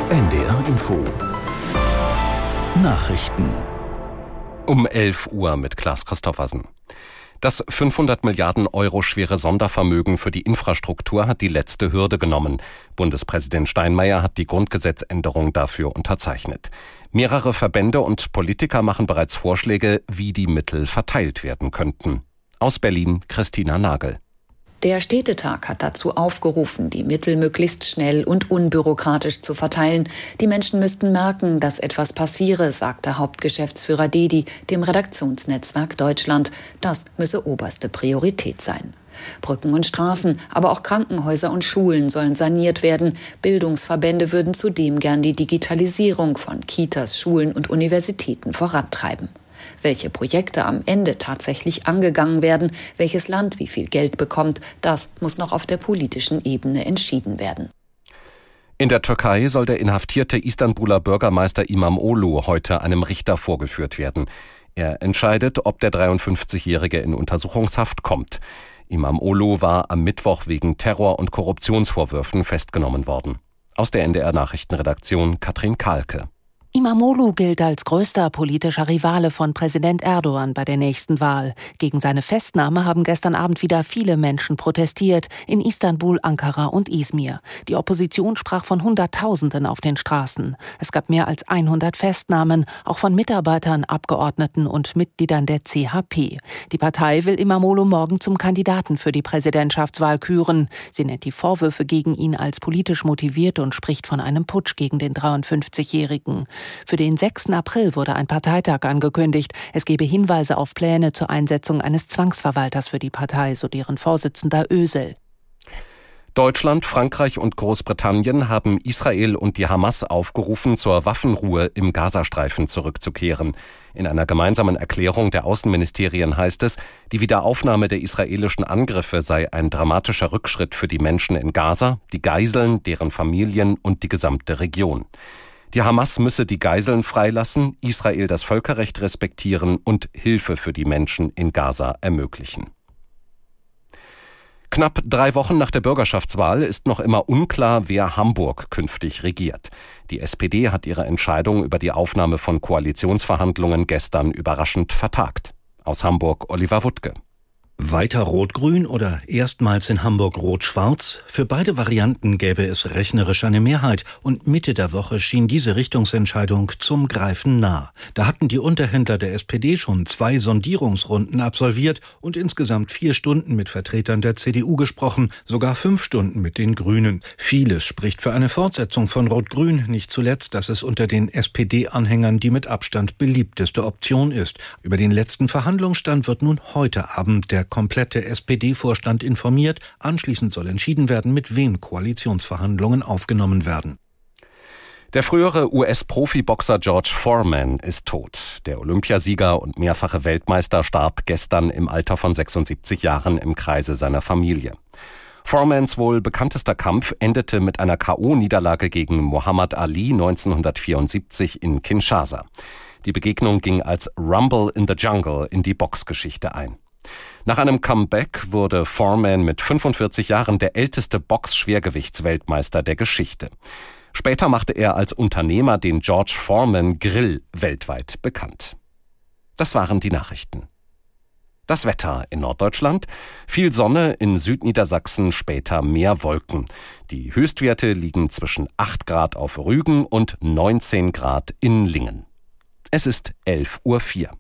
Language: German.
NDR Info Nachrichten um 11 Uhr mit Klaas Christoffersen. Das 500 Milliarden Euro schwere Sondervermögen für die Infrastruktur hat die letzte Hürde genommen. Bundespräsident Steinmeier hat die Grundgesetzänderung dafür unterzeichnet. Mehrere Verbände und Politiker machen bereits Vorschläge, wie die Mittel verteilt werden könnten. Aus Berlin Christina Nagel. Der Städtetag hat dazu aufgerufen, die Mittel möglichst schnell und unbürokratisch zu verteilen. Die Menschen müssten merken, dass etwas passiere, sagte Hauptgeschäftsführer Dedi dem Redaktionsnetzwerk Deutschland. Das müsse oberste Priorität sein. Brücken und Straßen, aber auch Krankenhäuser und Schulen sollen saniert werden. Bildungsverbände würden zudem gern die Digitalisierung von Kitas, Schulen und Universitäten vorantreiben. Welche Projekte am Ende tatsächlich angegangen werden, welches Land wie viel Geld bekommt, das muss noch auf der politischen Ebene entschieden werden. In der Türkei soll der inhaftierte Istanbuler Bürgermeister İmamoğlu heute einem Richter vorgeführt werden. Er entscheidet, ob der 53-Jährige in Untersuchungshaft kommt. İmamoğlu war am Mittwoch wegen Terror- und Korruptionsvorwürfen festgenommen worden. Aus der NDR-Nachrichtenredaktion Katrin Kahlke. İmamoğlu gilt als größter politischer Rivale von Präsident Erdogan bei der nächsten Wahl. Gegen seine Festnahme haben gestern Abend wieder viele Menschen protestiert, in Istanbul, Ankara und Izmir. Die Opposition sprach von Hunderttausenden auf den Straßen. Es gab mehr als 100 Festnahmen, auch von Mitarbeitern, Abgeordneten und Mitgliedern der CHP. Die Partei will İmamoğlu morgen zum Kandidaten für die Präsidentschaftswahl küren. Sie nennt die Vorwürfe gegen ihn als politisch motiviert und spricht von einem Putsch gegen den 53-Jährigen. Für den 6. April wurde ein Parteitag angekündigt. Es gebe Hinweise auf Pläne zur Einsetzung eines Zwangsverwalters für die Partei, so deren Vorsitzender Özal. Deutschland, Frankreich und Großbritannien haben Israel und die Hamas aufgerufen, zur Waffenruhe im Gazastreifen zurückzukehren. In einer gemeinsamen Erklärung der Außenministerien heißt es, die Wiederaufnahme der israelischen Angriffe sei ein dramatischer Rückschritt für die Menschen in Gaza, die Geiseln, deren Familien und die gesamte Region. Die Hamas müsse die Geiseln freilassen, Israel das Völkerrecht respektieren und Hilfe für die Menschen in Gaza ermöglichen. Knapp 3 Wochen nach der Bürgerschaftswahl ist noch immer unklar, wer Hamburg künftig regiert. Die SPD hat ihre Entscheidung über die Aufnahme von Koalitionsverhandlungen gestern überraschend vertagt. Aus Hamburg Oliver Wuttke. Weiter Rot-Grün oder erstmals in Hamburg Rot-Schwarz? Für beide Varianten gäbe es rechnerisch eine Mehrheit und Mitte der Woche schien diese Richtungsentscheidung zum Greifen nah. Da hatten die Unterhändler der SPD schon 2 Sondierungsrunden absolviert und insgesamt 4 Stunden mit Vertretern der CDU gesprochen, sogar 5 Stunden mit den Grünen. Vieles spricht für eine Fortsetzung von Rot-Grün, nicht zuletzt, dass es unter den SPD-Anhängern die mit Abstand beliebteste Option ist. Über den letzten Verhandlungsstand wird nun heute Abend der komplette SPD-Vorstand informiert. Anschließend soll entschieden werden, mit wem Koalitionsverhandlungen aufgenommen werden. Der frühere US-Profiboxer George Foreman ist tot. Der Olympiasieger und mehrfache Weltmeister starb gestern im Alter von 76 Jahren im Kreise seiner Familie. Foremans wohl bekanntester Kampf endete mit einer K.O.-Niederlage gegen Muhammad Ali 1974 in Kinshasa. Die Begegnung ging als Rumble in the Jungle in die Boxgeschichte ein. Nach einem Comeback wurde Foreman mit 45 Jahren der älteste Box-Schwergewichtsweltmeister der Geschichte. Später machte er als Unternehmer den George Foreman Grill weltweit bekannt. Das waren die Nachrichten. Das Wetter in Norddeutschland: viel Sonne, in Südniedersachsen später mehr Wolken. Die Höchstwerte liegen zwischen 8 Grad auf Rügen und 19 Grad in Lingen. Es ist 11:04 Uhr.